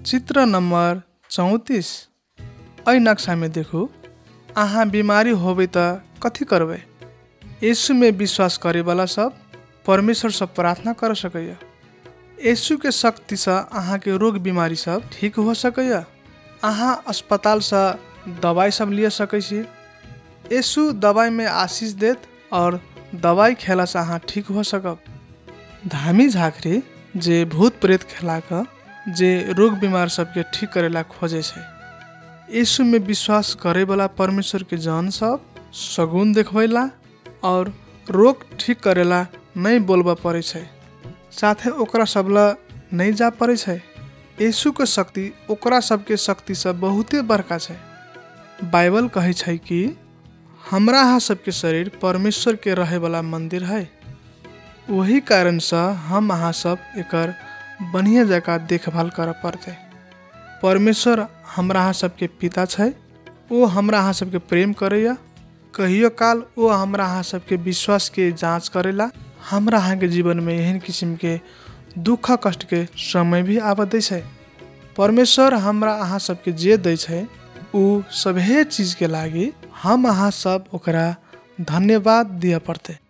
चित्र नंबर 34। अई नक्शा में देखू, अहाँ बीमारी होबे त कथी करबे? यीशु में विश्वास करे वाला सब परमेश्वर से प्रार्थना कर सकैया। यीशु के शक्ति से अहाँ के रोग बीमारी सब ठीक हो सकैया। अहाँ अस्पताल से दवाई सब लिया सकै छी। यीशु दवाई में आशीष देत और दवाई खेला से अहाँ ठीक हो सकब। धामी झाँक्री जे भूत प्रेत खेला का जे रोग बीमार सबके ठीक करेला खोजे छै। यीशु में विश्वास करे वाला परमेश्वर के जन सब सगुन देखवेला और रोग ठीक करेला नहीं बोलबा पड़े छै, साथे ओकरा सबला नहीं जा पड़े छै। यीशु के शक्ति ओकरा सबके शक्ति से बहुते बड़का छै। बाइबल कहे छै कि हमरा अहाँ सबके शरीर परमेश्वर के रहे वाला मंदिर है। वही कारण से हम अहाँ सब एकर बढ़िया जगह देखभाल कर पड़ते। परमेश्वर हमरा अहाँ सबके पिता छै। वो हमरा अहाँ सबके प्रेम करेया। कहियो काल वो हमरा अहाँ सबके विश्वास के जांच करेला। हमरा अहाँ के जीवन में एहन किस्म के दुख कष्ट के समय भी आबे दै छै। परमेश्वर हमरा अहाँ सबके जे दै छै उ सभे चीज के लागी हम अहाँ सब ओकरा धन्यवाद दिया पड़ते।